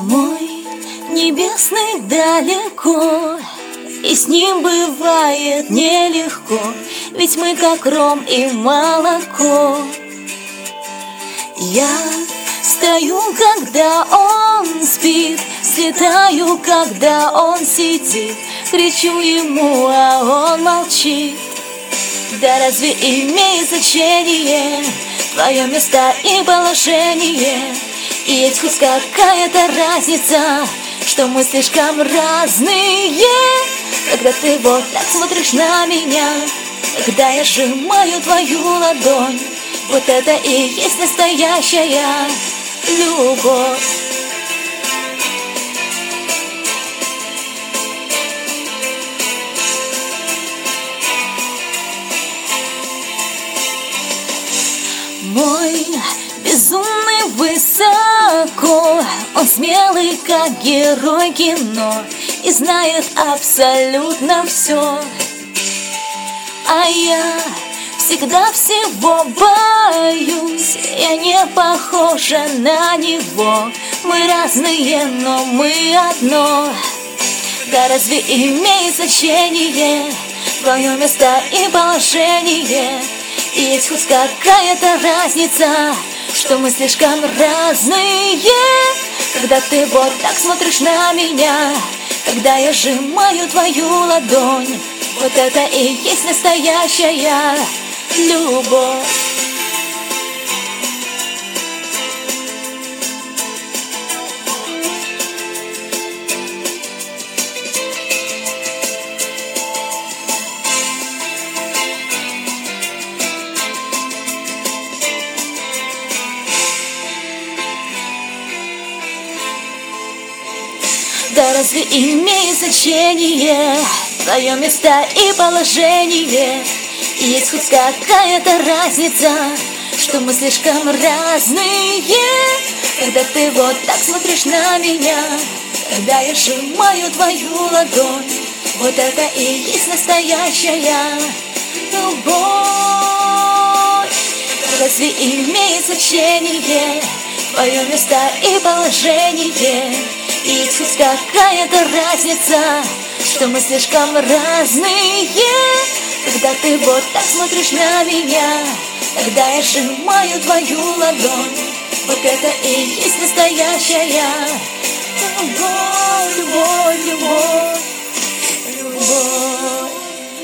Мой небесный далеко, и с ним бывает нелегко, ведь мы как ром и молоко. Я встаю, когда он спит, слетаю, когда он сидит, кричу ему, а он молчит. Да разве имеет значение твое место и положение? И есть хоть какая-то разница, что мы слишком разные. Когда ты вот так смотришь на меня, когда я сжимаю твою ладонь, вот это и есть настоящая любовь. Мой безумный высоко, он смелый, как герой кино, и знает абсолютно все. А я всегда всего боюсь, я не похожа на него. Мы разные, но мы одно. Да разве имеет значение твое место и положение? И есть хоть какая-то разница, что мы слишком разные. Когда ты вот так смотришь на меня, когда я сжимаю твою ладонь, вот это и есть настоящая любовь. Да разве имеет значение твое место и положение? И есть хоть какая-то разница, что мы слишком разные. Когда ты вот так смотришь на меня, когда я сжимаю твою ладонь, вот это и есть настоящая любовь. Разве имеет значение твое место и положение? И есть хоть какая-то разница, что мы слишком разные. Когда ты вот так смотришь на меня, когда я сжимаю твою ладонь, вот это и есть настоящая любовь, любовь, любовь, любовь.